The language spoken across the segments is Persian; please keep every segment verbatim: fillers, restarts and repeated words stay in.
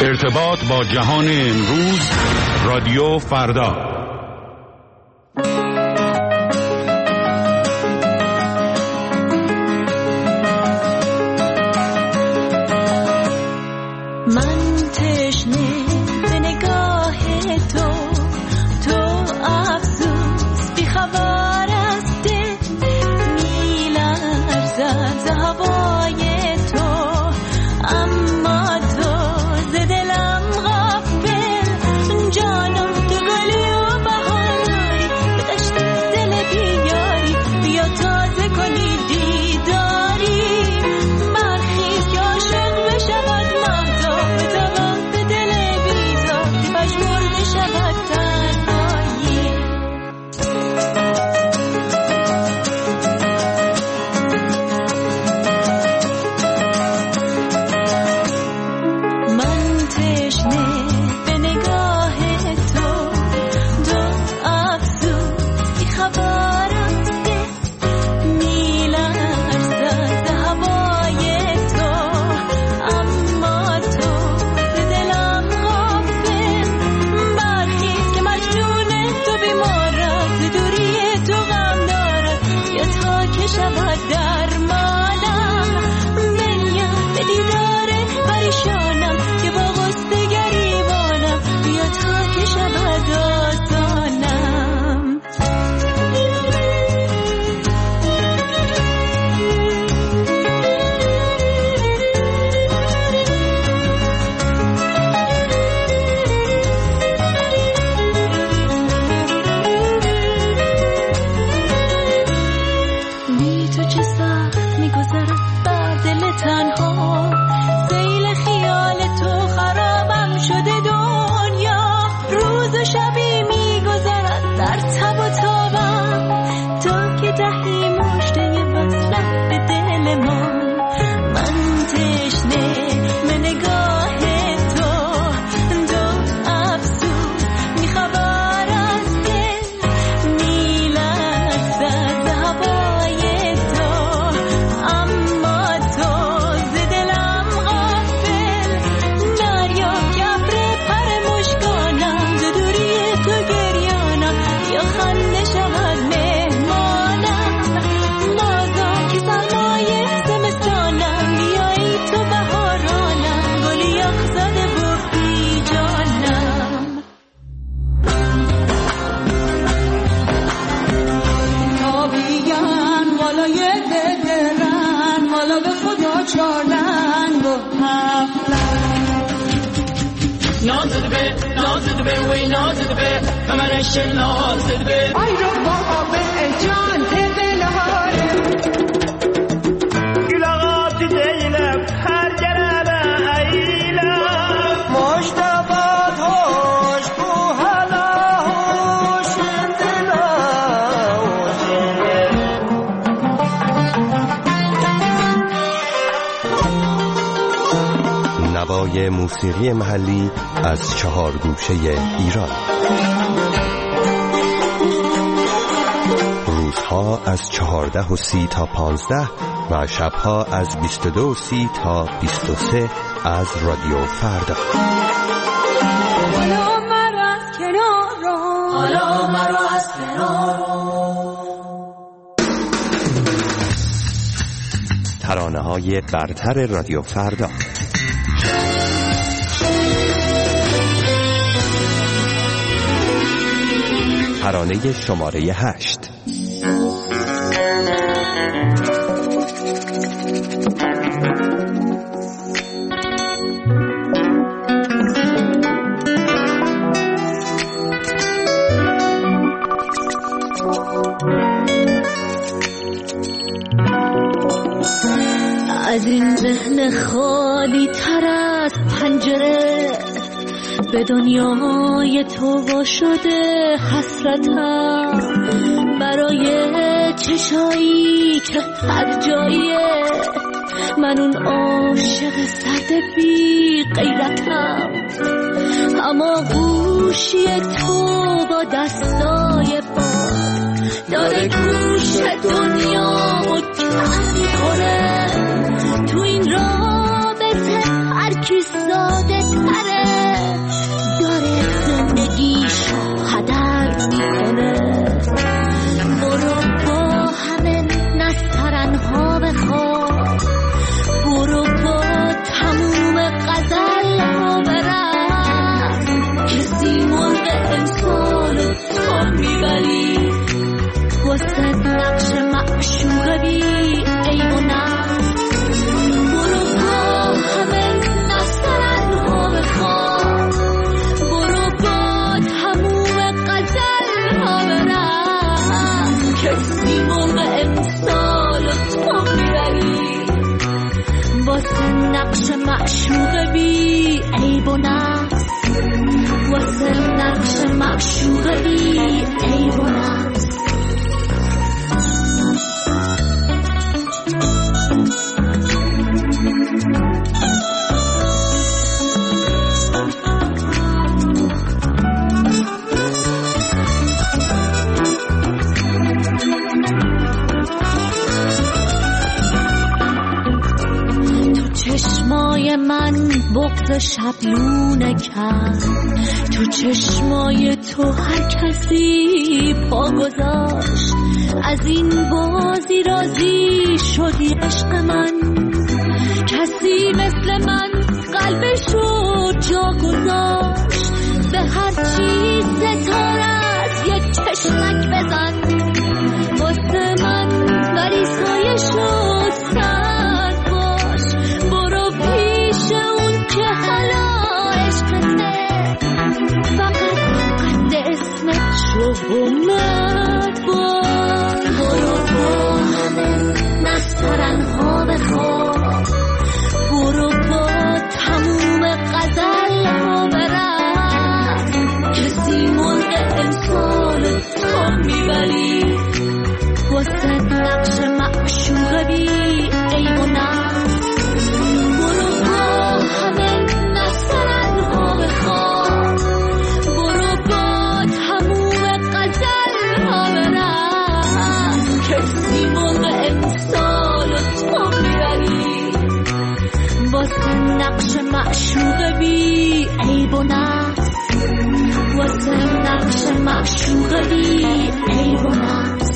ارتباط با جهان امروز، رادیو فردا. من تشنه به نگاه تو، تو افسوس بی خبر از دل، میلرزد ز هوای تو، اما تو ز دلم غافل. جانم تو گلی و بهاری، به دشت دل بیاری، بیا تازه کنی دیداری. برخیز که عاشق بشود مهدا، به طبق به دل بیزار که مجبور بشود تنهایی. من تشنه به نگاه تو، تو افسوس بی خبر از دل، میلرزد ز هوای تو، اما تو ز دلم غافل. برخیز که مجنون تو بیمارم، ز دوری تو غم دارم، یا تا که شود درمانم. بنیم به دیدار پریشانم که با غصه گریبانم، بیا تا که شود آسانم. بی تو چه سخت میگذرد بر دل تنها، سیل خیال تو خرابم شده دنیا. روز و شبی میگذرد در تب و تابم، تا که دهی مژده وصلت به دل ما. من تشنه به نگاه تو، تو افسوس بی خبر از دل، میلرزد ز هوای تو، اما تو ز دلم غافل. دریا که ابر پر مژگانم، ز دوری تو گریانم، یا خنده شود مهمانم. بازم که سرمای زمستانم، بیایی تو بهارانم، گلی یخ زده و بی جانم. تابیگن بالای دلرن، مالا به خدا چارنگ و هفتن. نازد به نازد به وی نازد به کمرش نازد به آی رو بابا به جان دلهاره. گلغات دیلم هر جرابه ایلم مشتبات هوش بو هلا هوش دلا نوای موسیقی محلی از چهار گوشه ایران. روزها از چهارده و سی تا پانزده و شبها از بیست و دو و سی تا بیست و سه از رادیو فردا. حالا مرا از کنار، حالا مرا از کنار. ترانه های برتر رادیو فردا. ترانه شماره هشت. از این ذهن خالی تر از پنجره، به دنیای تو وا شده حسرتم. برای چشایی که هر جاییه، من اون عاشق سرد بی غیرتم. اما گوشی تو با دستای باد داره گوش دنیا و کمی کنه. تو این رابطه هر کی ساده تره داره زندگیشو هدر میکنه. برو با همه نسترنها بخواب، برو با تموم غزل ها برم، کسی مرغ امسال تو میبری واسه نقش معشوق بی عیب و نقص. برو با همه نسترنها بخواب، برو با تموم غزل ها برم، کسی مرغ امسال تو میبری واسه نقش معشوق بی عیب و نقص، واسه نقش معشوق بی عیب و نقص. چشمای من بغض شبلونه کرد، تو چشمای تو هر کسی پا گذاشت، از این بازی راضی شدی عشق من، کسی مثل من قلبشو جا گذاشت، به هر چیز ستارت یک چشمک بزن واسه من، ولی سایه شد سر باش، برو پیش اون که حالا عشقته، فقط قد اسمت شو اومد باش. برو با همه نسترنها بخواب، برو با تموم غزل ها برم، کسی مرغ امسال تو میبری واسه نقش معشوق بی عیب و نقص. برو با همه نسترنها بخواب، برو با تموم غزل ها برم، کسی مرغ امسال تو میبری واسه نقش معشوق بی عیب و نقص، واسه نقش معشوق بی عیب و نقص.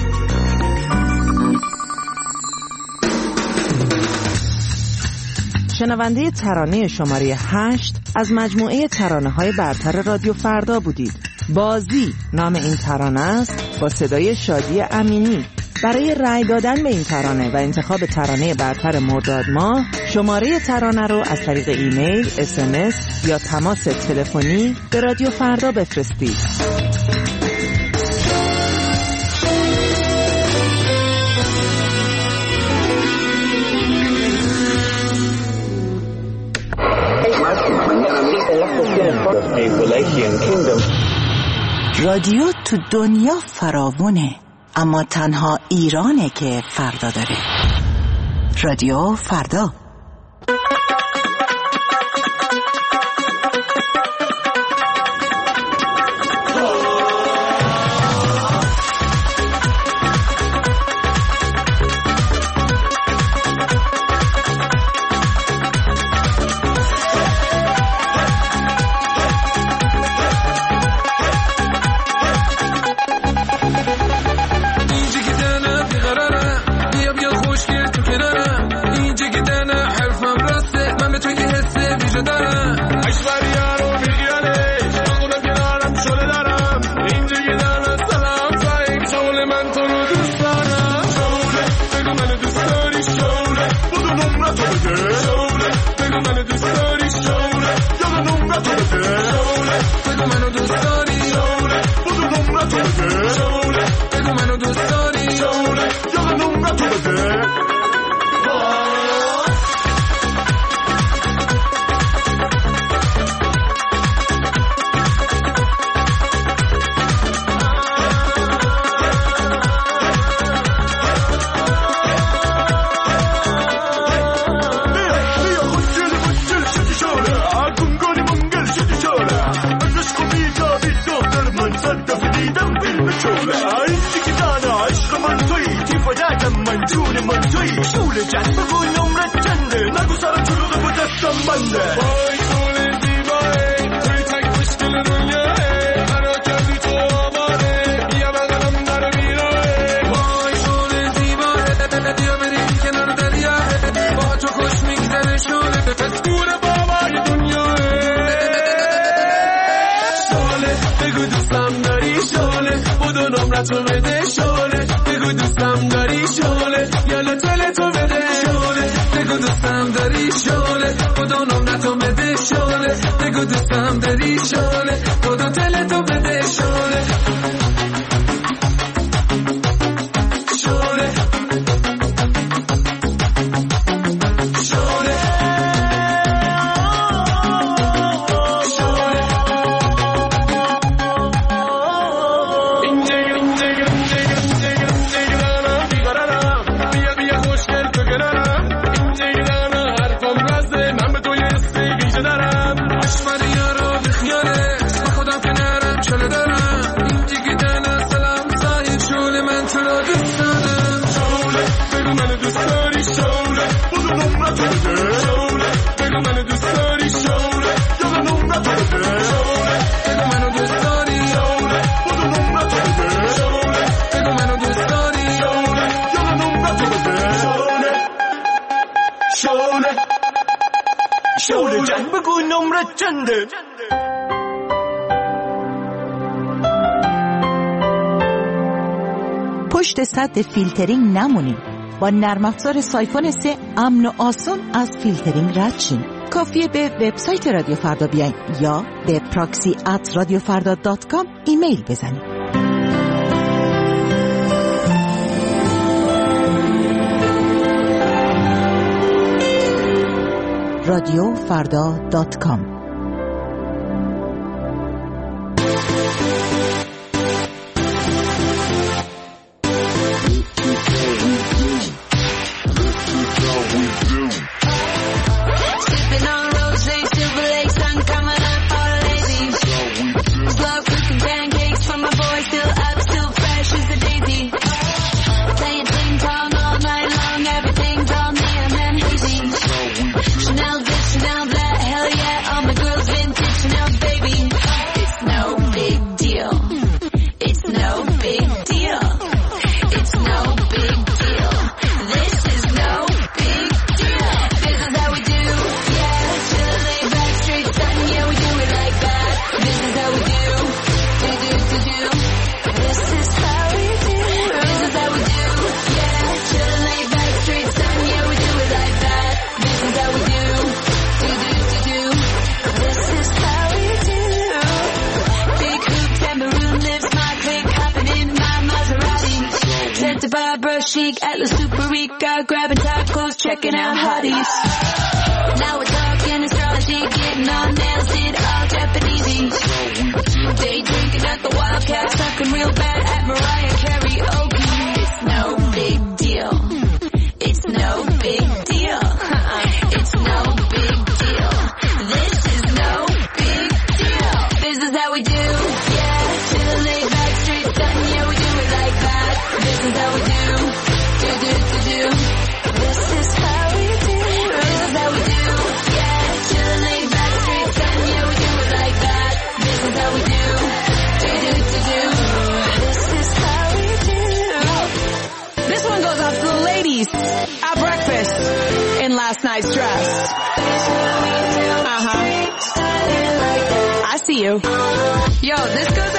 شنونده ترانه شماره هشت از مجموعه ترانه‌های برتر رادیو فردا بودید. بازی نام این ترانه است با صدای شادی امینی. برای رأی دادن به این ترانه و انتخاب ترانه برتر مرداد ماه شماره ترانه رو از طریق ایمیل، اس ام اس یا تماس تلفنی به رادیو فردا بفرستید. رادیو تو دنیا فراوونه، اما تنها ایرانه که فردا داره. رادیو فردا. اینجا که دنه چنده وای شعله زیباه توی تک مشکل دنیاه منو کردی تو آماره بیا بغلم در میراه وای شعله زیباه بیا بریم کنار دریا با تو خوش میگذره شعله پسکور بابای دنیاه شعله بگو دوستم داری شعله بودو نمرتو بده شعله بگو دوستم داری شعله یالا تلتو بده شعله بگو دوستم داری شعله بودو نمرتو بده شعله بگو دوستم داری شعله بودو تلتو بده شعله شعله شعله جان بگو نمره چنده پشت سد فیلترینگ نمونید. با نرم افزار سایفون سه امن و آسان از فیلترینگ رد شین. کافیه به وبسایت رادیو فردا بیاین یا به پراکسی ات رادیو فردا دات کام ایمیل بزنید. رادیو فردا دات کام. Chic, Atlas Super Rica, grabbing tacos, checking out hotties. Now we're talking astrology, getting on nails, did all Japanesey. Day drinking at the Wildcat, sucking real bad at Mariah karaoke. It's no big deal. It's no big deal. It's no big deal. This is no big deal. This is how we do. Yeah, chill, laid back, straight done. Yeah, we do it like that. This is how we do. Do, do, do, do. This is how we do. This is how we do. Yeah, chill, laid back, straight done. Yeah, we do it like that. This is how we do. Do, do, do, do. This is how we do. This one goes out to the ladies at breakfast in last night's dress. Uh-huh. I see you. Yo, this goes